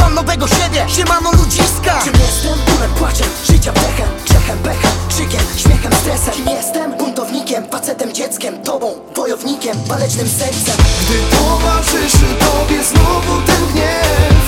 mam nowego siebie, siemano ludziska. Czym jestem? Bólem, płaczem, życia wdechem, grzechem, pechem, krzykiem, śmiechem, stresem. Kim jestem? Buntownikiem, facetem, dzieckiem, tobą, wojownikiem, walecznym sercem. Gdy towarzyszy tobie znowu ten gniew,